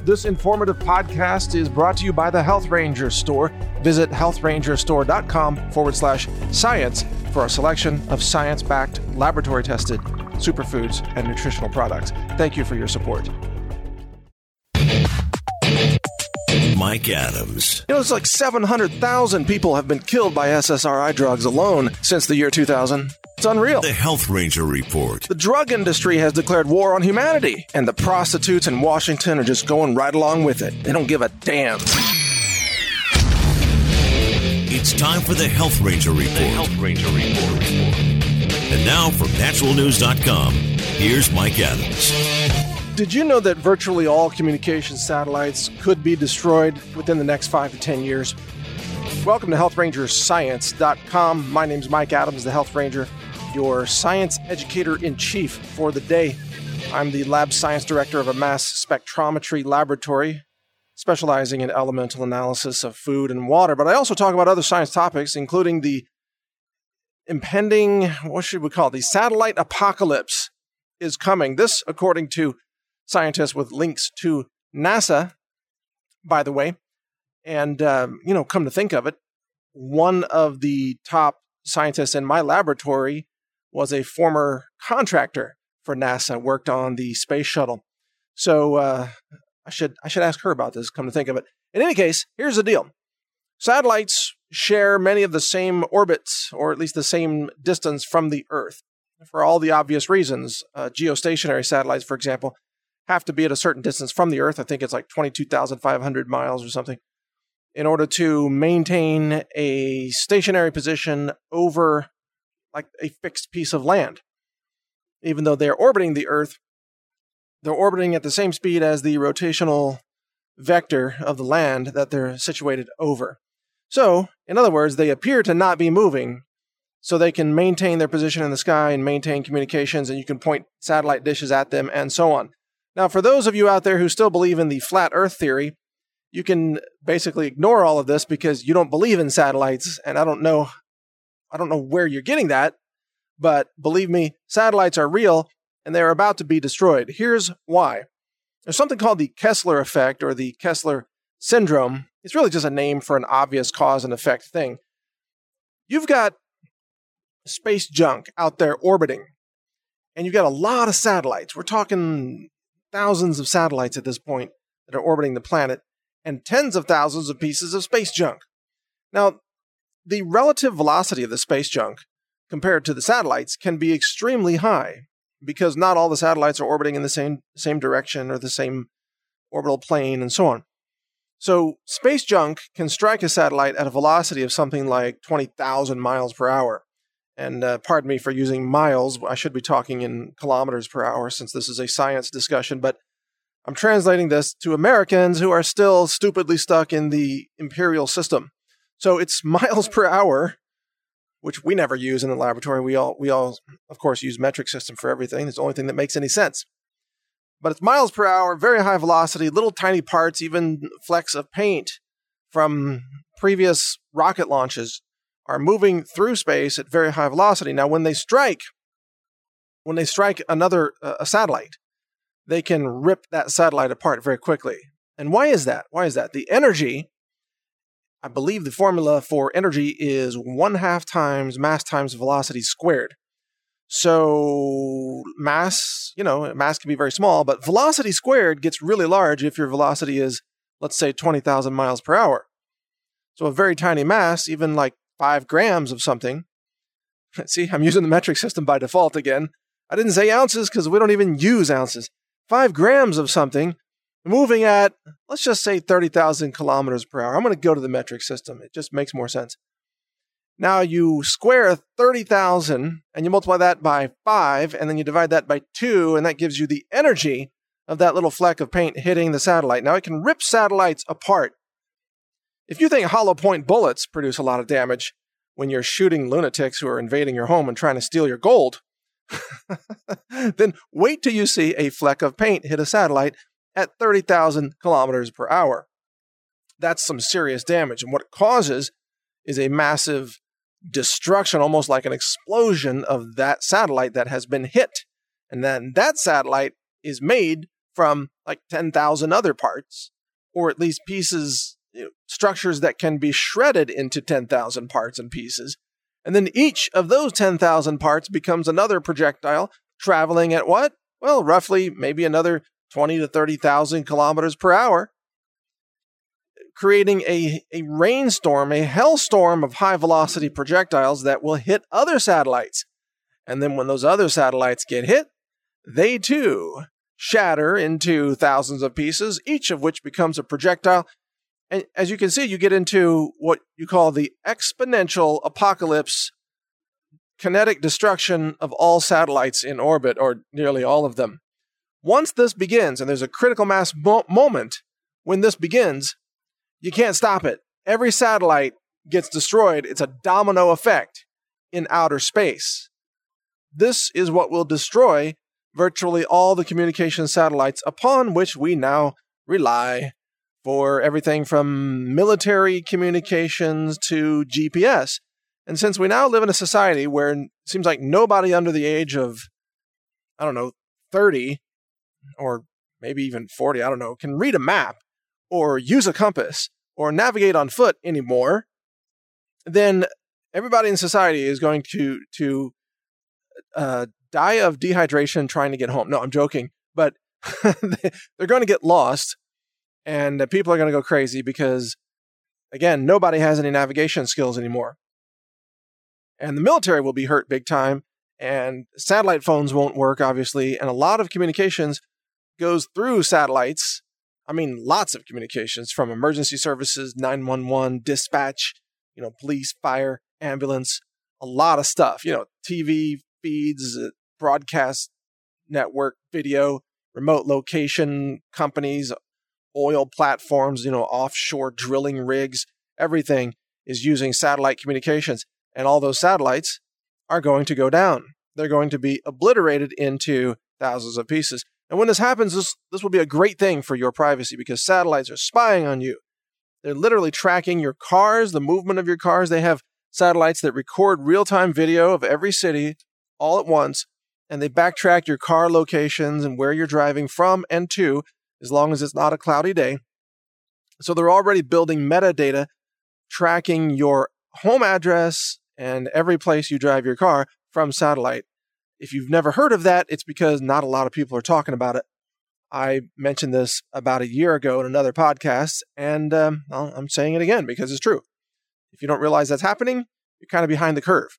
This informative podcast is brought to you by the Health Ranger Store. Visit healthrangerstore.com/science for a selection of science-backed, laboratory-tested superfoods and nutritional products. Thank you for your support. Mike Adams. It's like 700,000 people have been killed by SSRI drugs alone since the year 2000. It's unreal. The Health Ranger Report. The drug industry has declared war on humanity, and the prostitutes in Washington are just going right along with it. They don't give a damn. It's time for the Health Ranger Report. The Health Ranger Report. And now from naturalnews.com, here's Mike Adams. Did you know that virtually all communication satellites could be destroyed within the next 5 to 10 years? Welcome to healthrangerscience.com. My name's Mike Adams, the Health Ranger, your science educator-in-chief for the day. I'm the lab science director of a mass spectrometry laboratory specializing in elemental analysis of food and water. But I also talk about other science topics, including the impending, what should we call it? The satellite apocalypse is coming. This, according to scientists with links to NASA, by the way. And, come to think of it, one of the top scientists in my laboratory was a former contractor for NASA, worked on the space shuttle. So I should ask her about this, come to think of it. In any case, here's the deal. Satellites share many of the same orbits, or at least the same distance from the Earth, for all the obvious reasons. Geostationary satellites, for example, have to be at a certain distance from the Earth. I think it's like 22,500 miles or something, in order to maintain a stationary position over like a fixed piece of land. Even though they're orbiting the Earth, they're orbiting at the same speed as the rotational vector of the land that they're situated over. So, in other words, they appear to not be moving, so they can maintain their position in the sky and maintain communications, and you can point satellite dishes at them and so on. Now, for those of you out there who still believe in the flat Earth theory, you can basically ignore all of this because you don't believe in satellites, and I don't know where you're getting that, but believe me, satellites are real, and they're about to be destroyed. Here's why. There's something called the Kessler effect, or the Kessler syndrome. It's really just a name for an obvious cause and effect thing. You've got space junk out there orbiting, and you've got a lot of satellites. We're talking thousands of satellites at this point that are orbiting the planet, and tens of thousands of pieces of space junk. Now, the relative velocity of the space junk compared to the satellites can be extremely high, because not all the satellites are orbiting in the same direction or the same orbital plane and so on. So space junk can strike a satellite at a velocity of something like 20,000 miles per hour. And pardon me for using miles. I should be talking in kilometers per hour since this is a science discussion, but I'm translating this to Americans who are still stupidly stuck in the imperial system. So it's miles per hour, which we never use in the laboratory. We all, of course, use metric system for everything. It's the only thing that makes any sense. But it's miles per hour, very high velocity, little tiny parts, even flecks of paint from previous rocket launches are moving through space at very high velocity. Now, when they strike another satellite, they can rip that satellite apart very quickly. And why is that? The energy, I believe the formula for energy is 1/2 times mass times velocity squared. So mass can be very small, but velocity squared gets really large if your velocity is, let's say, 20,000 miles per hour. So a very tiny mass, even like 5 grams of something. See, I'm using the metric system by default again. I didn't say ounces because we don't even use ounces. 5 grams of something moving at, let's just say 30,000 kilometers per hour. I'm going to go to the metric system. It just makes more sense. Now you square 30,000 and you multiply that by 5, and then you divide that by 2, and that gives you the energy of that little fleck of paint hitting the satellite. Now it can rip satellites apart. If you think hollow point bullets produce a lot of damage when you're shooting lunatics who are invading your home and trying to steal your gold, then wait till you see a fleck of paint hit a satellite at 30,000 kilometers per hour. That's some serious damage. And what it causes is a massive destruction, almost like an explosion of that satellite that has been hit. And then that satellite is made from like 10,000 other parts, or at least pieces, structures that can be shredded into 10,000 parts and pieces. And then each of those 10,000 parts becomes another projectile traveling at what? Well, roughly maybe another 20 to 30,000 kilometers per hour, creating a rainstorm, a hellstorm of high-velocity projectiles that will hit other satellites. And then when those other satellites get hit, they too shatter into thousands of pieces, each of which becomes a projectile. And as you can see, you get into what you call the exponential apocalypse, kinetic destruction of all satellites in orbit, or nearly all of them. Once this begins, and there's a critical mass moment when this begins, you can't stop it. Every satellite gets destroyed. It's a domino effect in outer space. This is what will destroy virtually all the communication satellites upon which we now rely for everything from military communications to GPS. And since we now live in a society where it seems like nobody under the age of, 30 or maybe even 40, can read a map or use a compass or navigate on foot anymore, then everybody in society is going to die of dehydration trying to get home. No, I'm joking, but they're going to get lost, and people are going to go crazy because, again, nobody has any navigation skills anymore. And the military will be hurt big time, and satellite phones won't work, obviously, and a lot of communications goes through satellites. I mean, lots of communications from emergency services, 911, dispatch, police, fire, ambulance, a lot of stuff, TV feeds, broadcast network, video, remote location companies, oil platforms, offshore drilling rigs, everything is using satellite communications. And all those satellites are going to go down. They're going to be obliterated into thousands of pieces. And when this happens, this will be a great thing for your privacy because satellites are spying on you. They're literally tracking your cars, the movement of your cars. They have satellites that record real-time video of every city all at once, and they backtrack your car locations and where you're driving from and to, as long as it's not a cloudy day. So they're already building metadata, tracking your home address and every place you drive your car from satellite. If you've never heard of that, it's because not a lot of people are talking about it. I mentioned this about a year ago in another podcast, and I'm saying it again because it's true. If you don't realize that's happening, you're kind of behind the curve.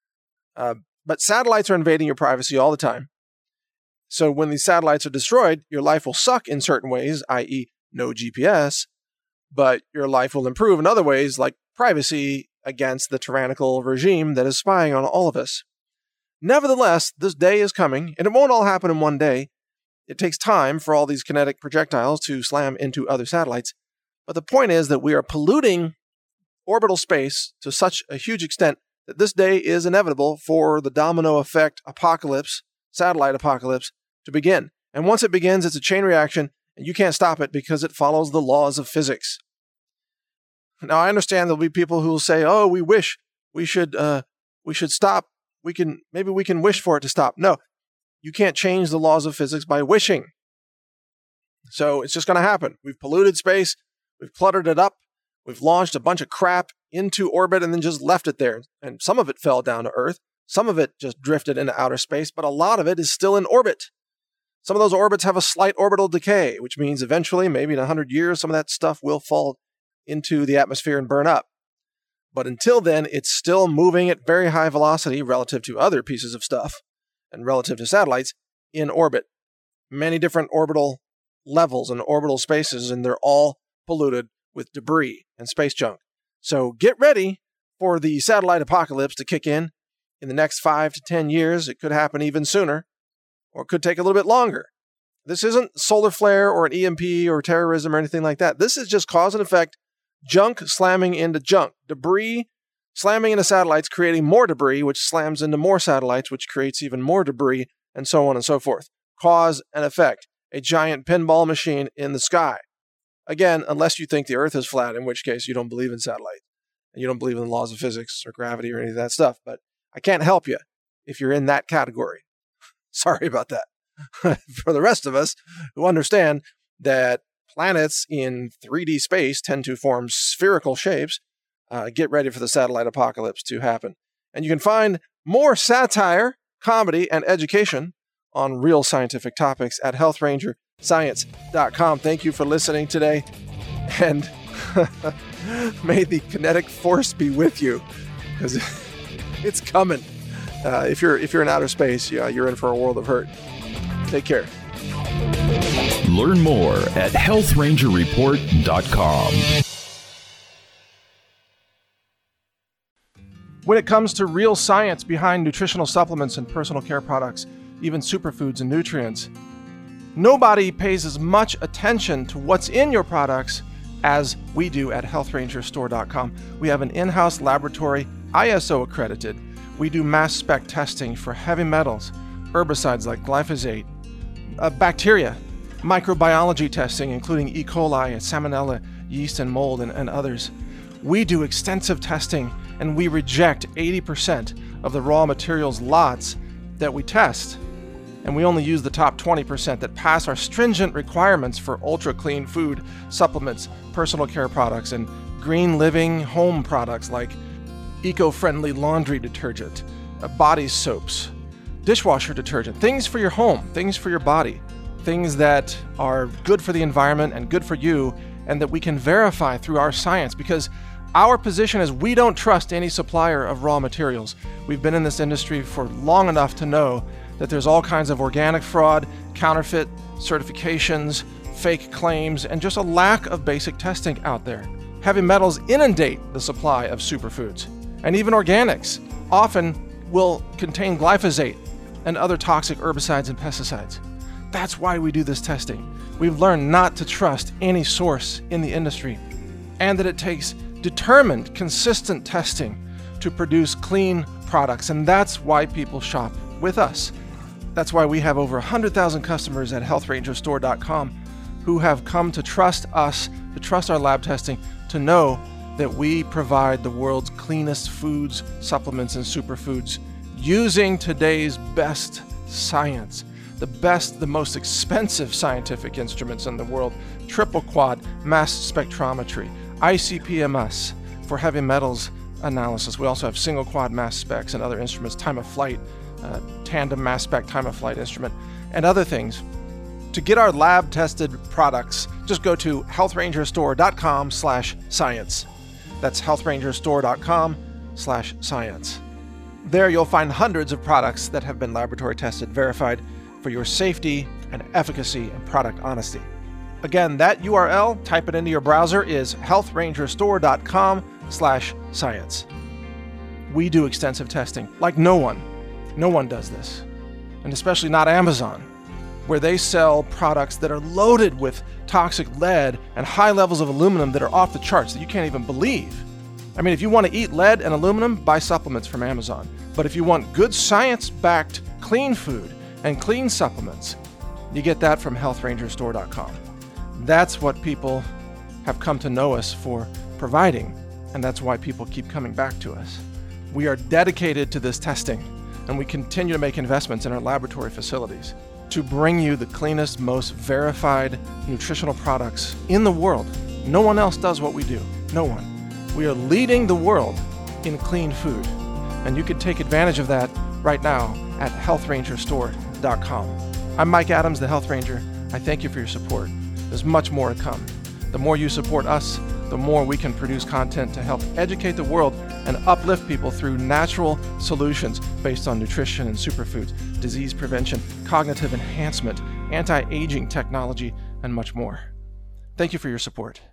But satellites are invading your privacy all the time. So when these satellites are destroyed, your life will suck in certain ways, i.e. no GPS, but your life will improve in other ways, like privacy against the tyrannical regime that is spying on all of us. Nevertheless, this day is coming, and it won't all happen in one day. It takes time for all these kinetic projectiles to slam into other satellites. But the point is that we are polluting orbital space to such a huge extent that this day is inevitable for the domino effect apocalypse, satellite apocalypse, to begin. And once it begins, it's a chain reaction, and you can't stop it because it follows the laws of physics. Now, I understand there'll be people who will say, "Oh, we wish we should stop. Maybe we can wish for it to stop." No, you can't change the laws of physics by wishing. So it's just going to happen. We've polluted space. We've cluttered it up. We've launched a bunch of crap into orbit and then just left it there. And some of it fell down to Earth. Some of it just drifted into outer space, but a lot of it is still in orbit. Some of those orbits have a slight orbital decay, which means eventually, maybe in 100 years, some of that stuff will fall into the atmosphere and burn up. But until then, it's still moving at very high velocity relative to other pieces of stuff and relative to satellites in orbit. Many different orbital levels and orbital spaces, and they're all polluted with debris and space junk. So get ready for the satellite apocalypse to kick in the next 5 to 10 years. It could happen even sooner, or it could take a little bit longer. This isn't solar flare or an EMP or terrorism or anything like that. This is just cause and effect. Junk slamming into junk. Debris slamming into satellites, creating more debris, which slams into more satellites, which creates even more debris, and so on and so forth. Cause and effect. A giant pinball machine in the sky. Again, unless you think the Earth is flat, in which case you don't believe in satellites. And you don't believe in the laws of physics or gravity or any of that stuff. But I can't help you if you're in that category. Sorry about that. for the rest of us who understand that planets in 3D space tend to form spherical shapes, get ready for the satellite apocalypse to happen. And you can find more satire, comedy, and education on real scientific topics at healthrangerscience.com. Thank you for listening today, and may the kinetic force be with you, because it's coming. If you're in outer space, you're in for a world of hurt. Take care. Learn more at healthrangerreport.com. When it comes to real science behind nutritional supplements and personal care products, even superfoods and nutrients, nobody pays as much attention to what's in your products as we do at healthrangerstore.com. We have an in-house laboratory, ISO accredited. We do mass spec testing for heavy metals, herbicides like glyphosate, bacteria, microbiology testing, including E. coli, salmonella, yeast, and mold, and others. We do extensive testing, and we reject 80% of the raw materials lots that we test. And we only use the top 20% that pass our stringent requirements for ultra-clean food, supplements, personal care products, and green living home products like eco-friendly laundry detergent, body soaps, dishwasher detergent, things for your home, things for your body, things that are good for the environment and good for you, and that we can verify through our science, because our position is we don't trust any supplier of raw materials. We've been in this industry for long enough to know that there's all kinds of organic fraud, counterfeit certifications, fake claims, and just a lack of basic testing out there. Heavy metals inundate the supply of superfoods, and even organics often will contain glyphosate and other toxic herbicides and pesticides. That's why we do this testing. We've learned not to trust any source in the industry, and that it takes determined, consistent testing to produce clean products, and that's why people shop with us. That's why we have over 100,000 customers at healthrangerstore.com who have come to trust us, to trust our lab testing, to know that we provide the world's cleanest foods, supplements, and superfoods using today's best science. The best, the most expensive scientific instruments in the world: triple quad mass spectrometry, ICP-MS for heavy metals analysis. We also have single quad mass specs and other instruments, time of flight, tandem mass spec time of flight instrument, and other things. To get our lab tested products, just go to healthrangerstore.com/science. That's healthrangerstore.com/science. There you'll find hundreds of products that have been laboratory tested, verified for your safety and efficacy and product honesty. Again, that URL, type it into your browser, is healthrangerstore.com/science. We do extensive testing like no one. No one does this. And especially not Amazon, where they sell products that are loaded with toxic lead and high levels of aluminum that are off the charts that you can't even believe. I mean, if you want to eat lead and aluminum, buy supplements from Amazon. But if you want good science-backed clean food and clean supplements, you get that from healthrangerstore.com. That's what people have come to know us for providing, and that's why people keep coming back to us. We are dedicated to this testing, and we continue to make investments in our laboratory facilities to bring you the cleanest, most verified nutritional products in the world. No one else does what we do. No one. We are leading the world in clean food, and you can take advantage of that right now at healthrangerstore.com. I'm Mike Adams, the Health Ranger. I thank you for your support. There's much more to come. The more you support us, the more we can produce content to help educate the world and uplift people through natural solutions based on nutrition and superfoods, disease prevention, cognitive enhancement, anti-aging technology, and much more. Thank you for your support.